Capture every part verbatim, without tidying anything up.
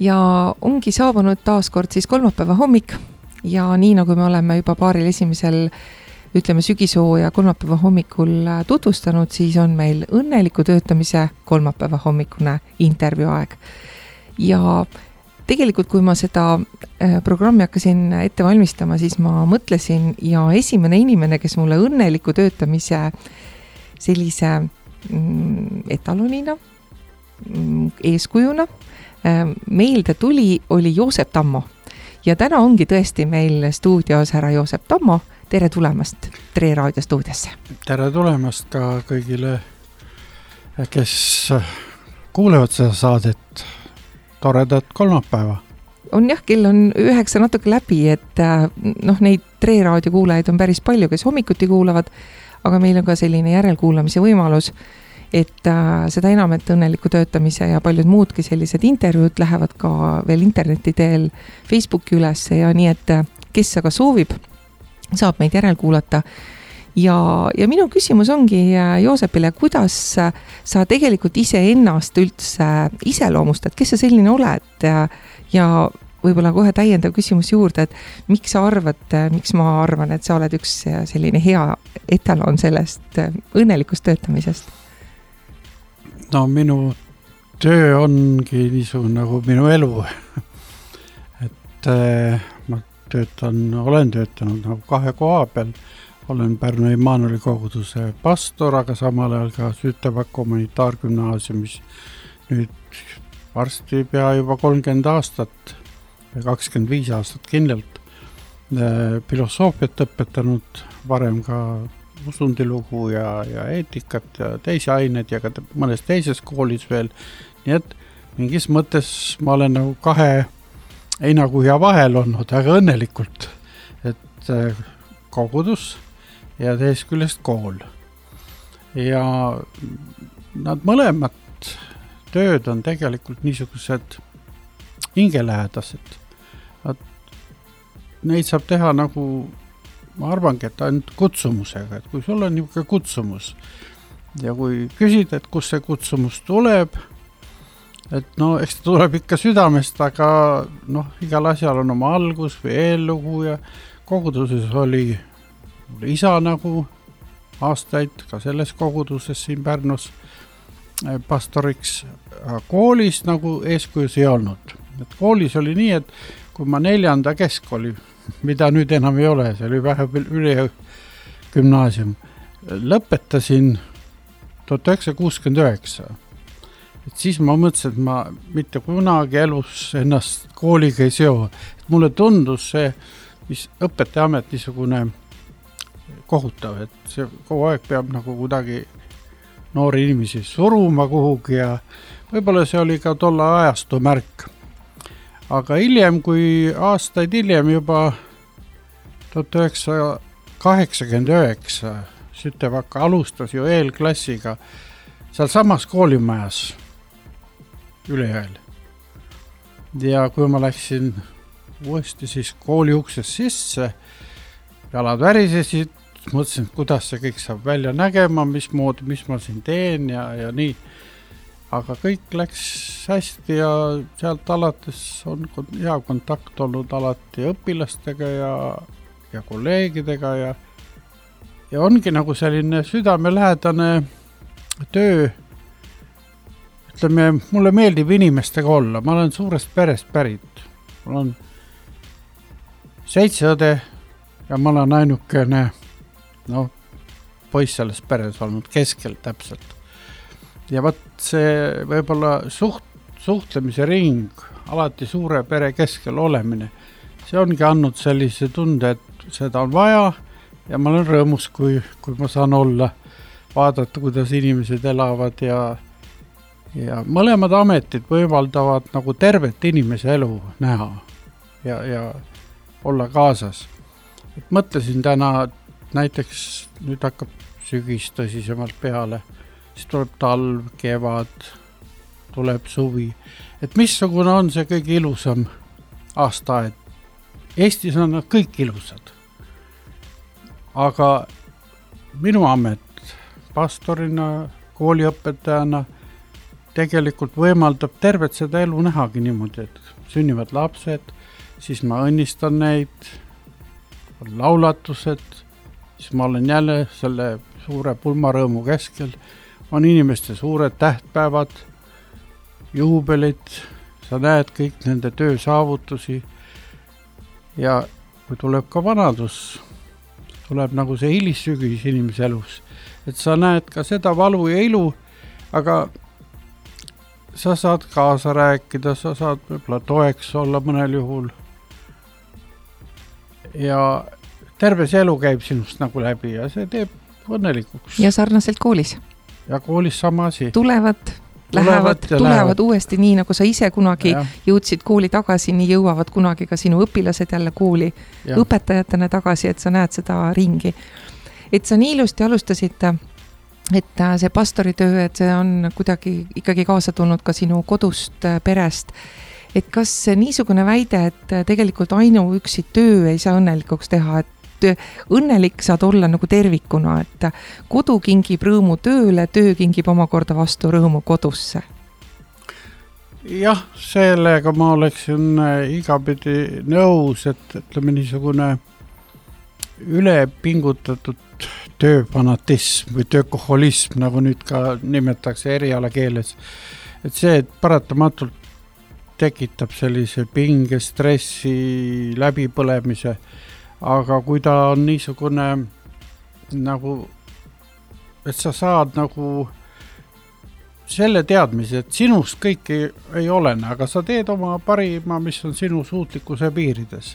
ja ongi saabunud taaskord siis kolmapäeva hommik ja nii nagu me oleme juba paaril esimesel, ütleme sügisooja kolmapäeva hommikul tutvustanud, siis on meil õnneliku töötamise kolmapäeva hommikune intervjuu aeg. Ja tegelikult, kui ma seda programmi hakkasin ette valmistama, siis ma mõtlesin ja esimene inimene, kes mulle õnneliku töötamise sellise etalonina, eeskujuna meelde tuli, oli Joosep Tammo. Ja täna ongi tõesti meil stuudios härra Joosep Tammo. Tere tulemast Tre Raadio stuudiosse. Tere tulemast ka kõigile, kes kuulevad seda saadet. Toredat kolmapäeva. On jah, kell on üheksa natuke läbi, et noh, neid Tre Raadio kuulajaid on päris palju, kes hommikuti kuulavad, aga meil on ka selline järelkuulamise võimalus, et äh, seda enam, et õnneliku töötamise ja paljud muudki sellised intervjuud lähevad ka veel interneti teel Facebooki üles ja nii, et kes aga soovib, saab meid järelkuulata. Ja, ja minu küsimus ongi Joosepile, kuidas sa tegelikult ise ennast üldse iseloomustad, kes sa selline oled ja, ja võib-olla kohe täiendav küsimus juurde, et miks sa arvad, miks ma arvan, et sa oled üks selline hea etalon sellest õnnelikust töötamisest? No minu töö ongi niisugune nagu minu elu, et ma töötan, olen töötanud nagu kahe koha peal, olen Pärnu Immanueli koguduse pastor, aga samal ajal ka Sütevaka humanitaargümnaasiumis nüüd varsti pea juba kolmkümmend aastat või kakskümmend viis aastat kindlalt filosoofiat õpetanud, varem ka usundilugu ja, ja eetikat ja teisi aineid ja ka mõnes teises koolis veel. Nii et mingis mõttes ma olen nagu kahe einakuhja vahel olnud, aga õnnelikult, et kogudus ja teist küljest kool. Ja nad mõlemad tööd on tegelikult niisugused hingelähedased. Neid saab teha nagu ma arvangi, et ainult kutsumusega, et kui sul on niisugune kutsumus ja kui küsid, et kus see kutsumus tuleb, et no, eks ta tuleb ikka südamest, aga noh, igal asjal on oma algus või eellugu ja koguduses oli isa nagu aastaid ka selles koguduses siin Pärnus pastoriks, koolis nagu eeskujus ei olnud. Et koolis oli nii, et kui ma neljanda keskkooli, mida nüüd enam ei ole, see oli vähe üle gümnaasium, lõpetasin tuhat üheksasada kuuskümmend üheksa. Et siis ma mõtlesin, et ma mitte kunagi elus ennast kooliga ei seo. Et mulle tundus see, mis õpetajaamet niisugune kohutav, et see kogu aeg peab nagu kuidagi noori inimesi suruma kuhugi ja võib-olla see oli ka tolle ajastu märk. Aga hiljem, kui aastaid hiljem juba tuhat üheksasada kaheksakümmend üheksa Sütevaka alustas ju eelklassiga seal samas koolimajas ülejääl. Ja kui ma läksin uuesti siis kooli uksest sisse, jalad värisesid, mõtlesin, kuidas see kõik saab välja nägema, mis moodi, mis ma siin teen ja, ja nii. Aga kõik läks hästi ja sealt alates on hea kontakt olnud alati õpilastega ja, ja kolleegidega ja, ja ongi nagu selline südamelähedane töö. Ütleme, mulle meeldib inimestega olla, ma olen suurest perest pärit. Mul on seitse õde ja ma olen ainukene no, poiss selles peres olnud keskel täpselt. Ja võt see võib-olla suht, suhtlemise ring, alati suure pere keskel olemine, see ongi andnud sellise tunde, et seda on vaja ja ma olen rõõmus, kui, kui ma saan olla, vaadata, kuidas inimesed elavad ja, ja mõlemad ametid võimaldavad nagu tervet inimese elu näha ja, ja olla kaasas. Et mõtlesin täna, näiteks nüüd hakkab sügis tõsisemalt peale, siis tuleb talv, kevad, tuleb suvi. Et missugune on see kõige ilusam aastaaed? Eestis on nad kõik ilusad. Aga minu amet pastorina, kooliõpetajana tegelikult võimaldab tervet seda elu nähagi niimoodi, et sünnivad lapsed, siis ma õnnistan neid, laulatused, siis ma olen jälle selle suure pulmarõõmu keskel, on inimeste suured tähtpäevad, juubelid, sa näed kõik nende töö saavutusi ja kui tuleb ka vanadus, tuleb nagu see hilissügis inimese elus, et sa näed ka seda valu ja ilu, aga sa saad kaasa rääkida, sa saad võib-olla toeks olla mõnel juhul ja terve see elu käib sinust nagu läbi ja see teeb õnnelikuks. Ja sarnaselt koolis. Ja koolis sama asi. Tulevad, lähevad, tulevad lähevad. Uuesti nii, nagu sa ise kunagi ja. Jõudsid kooli tagasi, nii jõuavad kunagi ka sinu õpilased jälle kooli ja. Õpetajatena tagasi, et sa näed seda ringi. Et sa nii ilusti alustasid, et see pastoritöö, et see on kuidagi ikkagi kaasa tulnud ka sinu kodust perest. Et kas niisugune väide, et tegelikult ainu üksi töö ei saa õnnelikuks teha, et õnnelik saad olla nagu tervikuna, et kodu kingib rõõmu tööle, töö kingib omakorda vastu rõõmu kodusse. Jah, sellega ma oleksin igapidi nõus, et ütleme niisugune ülepingutatud tööfanatism või töökoholism, nagu nüüd ka nimetakse eriala keeles, et see et paratamatult tekitab sellise pinge, stressi, läbipõlemise, aga kui ta on niisugune nagu, et sa saad nagu selle teadmise, et sinust kõik ei, ei olene, aga sa teed oma parima, mis on sinu suutlikkuse piirides.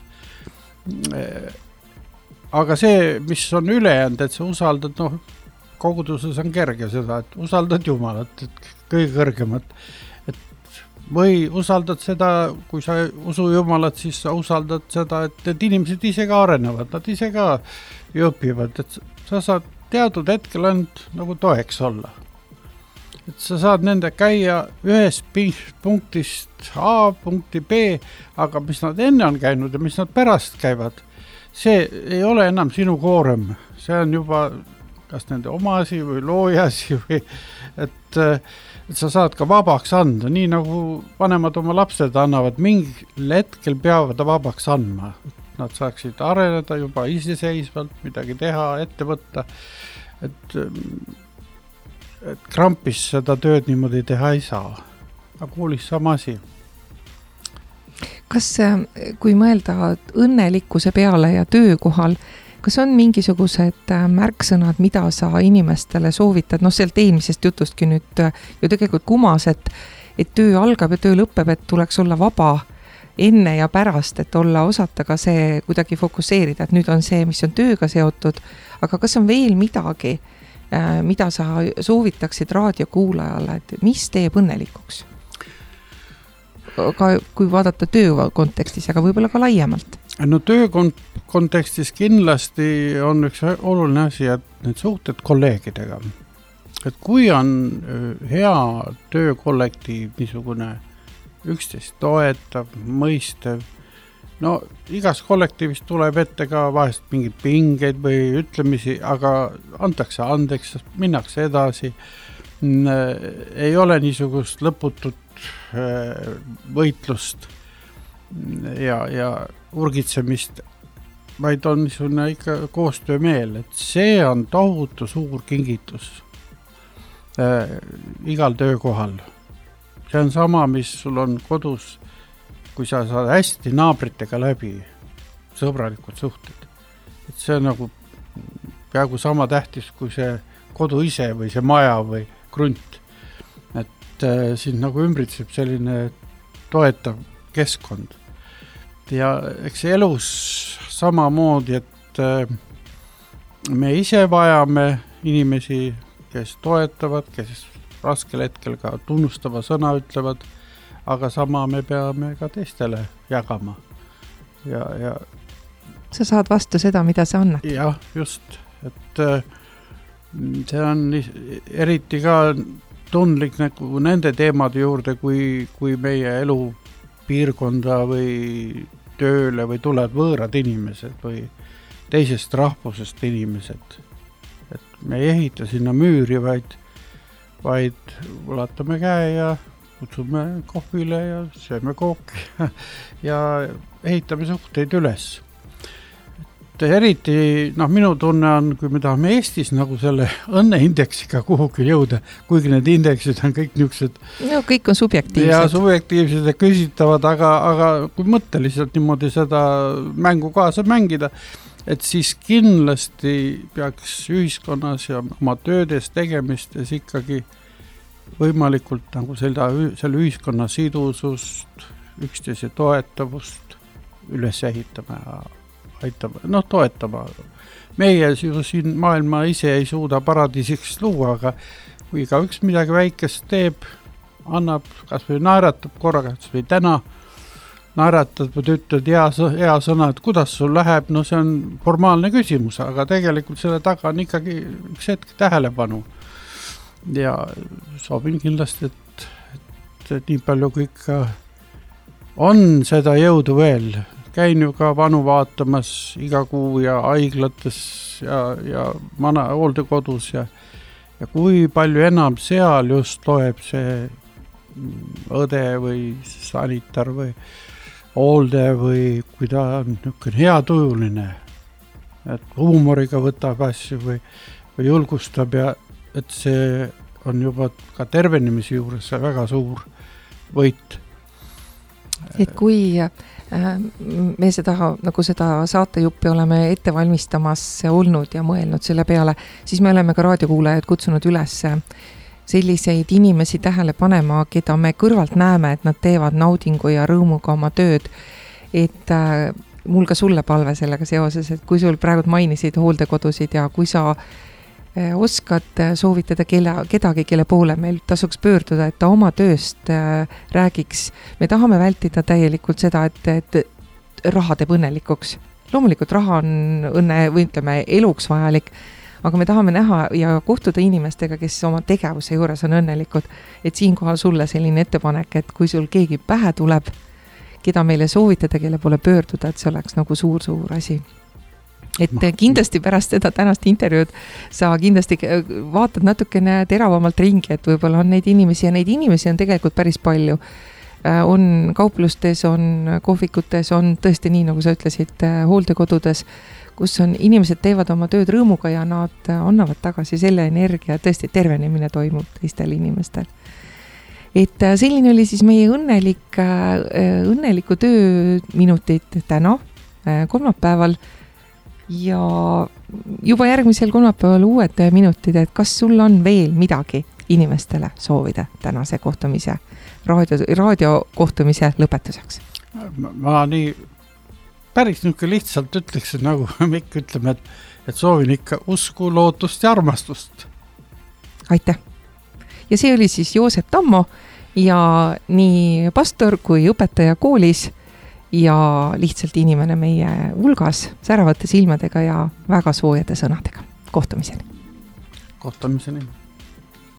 Aga see, mis on ülejäänud, et sa usaldad, noh, koguduses on kerge seda, et usaldad Jumalat, et kõige kõrgemat. Et või usaldad seda, kui sa usu Jumalat, siis sa usaldad seda, et, et inimesed ise ka arenevad, nad ise ka õpivad, et sa saad teatud hetkel ainult nagu toeks olla. Et sa saad nende käia ühest punktist A punkti B, aga mis nad enne on käinud ja mis nad pärast käivad, see ei ole enam sinu koorem. See on juba kas nende oma asi või looja asi või et, et sa saad ka vabaks anda, nii nagu vanemad oma lapsed annavad, mingil hetkel peavad vabaks andma. Nad saaksid areneda juba iseseisvalt, midagi teha, ette võtta, et et krampis seda tööd niimoodi teha ei saa. Aga koolis sama asi. Kas, kui mõelda õnnelikkuse peale ja töökohal, kas on mingisugused märksõnad, mida sa inimestele soovitad? No sealt eelmisest jutustki nüüd ju tegelikult kumas, et, et töö algab ja töö lõpeb, et tuleks olla vaba enne ja pärast, et olla osata ka see kuidagi fokusseerida, et nüüd on see, mis on tööga seotud, aga kas on veel midagi, mida sa soovitaksid raadiokuulajale, et mis teeb õnnelikuks? Ka kui vaadata töö kontekstis, aga võib-olla ka laiemalt. No töö kontekstis kindlasti on üks oluline asi, et need suhted kolleegidega. Et kui on hea töökollektiiv, niisugune üksteist toetav, mõistev, no igas kollektiivis tuleb ette ka vahest mingid pingeid või ütlemisi, aga antakse andeks, minnakse edasi. Ei ole niisugust lõputut võitlust ja, ja urgitsemist, vaid on niisugune ikka koostöömeel, et see on tohutu suur kingitus äh, igal töökohal. See on sama, mis sul on kodus, kui sa saad hästi naabritega läbi, sõbralikud suhted. Et see on nagu peaaegu sama tähtis kui see kodu ise või see maja või krunt. Et äh, siin nagu ümbritseb selline toetav keskkond. Ja eks elus samamoodi, et äh, me ise vajame inimesi, kes toetavad, kes raskel hetkel ka tunnustava sõna ütlevad, aga sama me peame ka teistele jagama. Ja, ja sa saad vastu seda, mida sa annad. Jah, just. Et äh, see on eriti ka tundlik nagu nende teemade juurde, kui, kui meie elu piirkonda või tööle või tulevad võõrad inimesed või teisest rahvusest inimesed. Et me ei ehita sinna müüri, vaid, vaid ulatame käe ja kutsume kohvile ja sööme kooki ja ehitame suhteid üles. Et eriti, noh, minu tunne on, kui me tahame Eestis nagu selle õnneindeksiga kuhugi jõuda, kuigi need indeksid on kõik niisugused no kõik on subjektiivsed. Ja subjektiivsed ja küsitavad, aga, aga kui mõtteliselt niimoodi seda mängu kaasa mängida, et siis kindlasti peaks ühiskonnas ja oma töödes tegemistes ikkagi võimalikult nagu seda, selle ühiskonna sidusust, üksteise toetavust üles ehitama ja aitama, noh, toetama. Meie ju siin maailma ise ei suuda paradiisiks luua, aga kui ka üks midagi väikest teeb, annab, kas või naeratab korraga, kas või täna naeratad või ütled hea, hea sõna, et kuidas sul läheb, no see on formaalne küsimus, aga tegelikult selle taga on ikkagi üks hetk tähelepanu. Ja soovin kindlasti, et, et, et nii palju kõik on seda jõudu veel. Käin ju ka vanu vaatamas iga kuu ja haiglates ja, ja mana hooldekodus ja, ja kui palju enam seal just loeb see õde või sanitar või hoolde või kui ta on niisugune hea tujuline, et huumoriga võtab asju või, või julgustab ja et see on juba ka tervenemise juures väga suur võit. Et kui me seda, nagu seda saatejuppi oleme ette valmistamas olnud ja mõelnud selle peale, siis me oleme ka raadiokuulajad kutsunud üles selliseid inimesi tähele panema, keda me kõrvalt näeme, et nad teevad naudingu ja rõõmuga oma tööd. Et äh, mul ka sulle palve sellega seoses, et kui sul praegu mainisid hooldekodusid ja kui sa äh, oskad soovitada kelle, kedagi, kelle poole meil tasuks pöörduda, et ta oma tööst äh, räägiks. Me tahame vältida täielikult seda, et, et raha teeb õnnelikuks. Loomulikult raha on õnne või ütleme eluks vajalik, aga me tahame näha ja kohtuda inimestega, kes oma tegevuse juures on õnnelikud. Et siinkohal sulle selline ettepanek, et kui sul keegi pähe tuleb, keda meile soovitada, kelle poole pöörduda, et see oleks nagu suur-suur asi. Et kindlasti pärast seda tänast intervjuud sa kindlasti vaatad natukene teravamalt ringi, et võib-olla on neid inimesi ja neid inimesi on tegelikult päris palju. On kauplustes, on kohvikutes, on tõesti nii, nagu sa ütlesid, hooldekodudes, kus on inimesed teevad oma tööd rõõmuga ja nad annavad tagasi selle energia, tõesti tervenemine toimub teistel inimestel. Et selline oli siis meie õnnelik, õnneliku tööminutid täna, kolmapäeval ja juba järgmisel kolmapäeval uued minutid, et kas sul on veel midagi inimestele soovida tänase kohtumise, raadio, raadio kohtumise lõpetuseks? Ma, ma nii päris niisugune lihtsalt ütleks, et nagu me ikka ütleme, et, et soovin ikka usku, lootust ja armastust. Aitäh! Ja see oli siis Joosep Tammo ja nii pastor kui õpetaja koolis ja lihtsalt inimene meie hulgas säravate silmadega ja väga soojade sõnadega. Kohtumiseni! Kohtumiseni!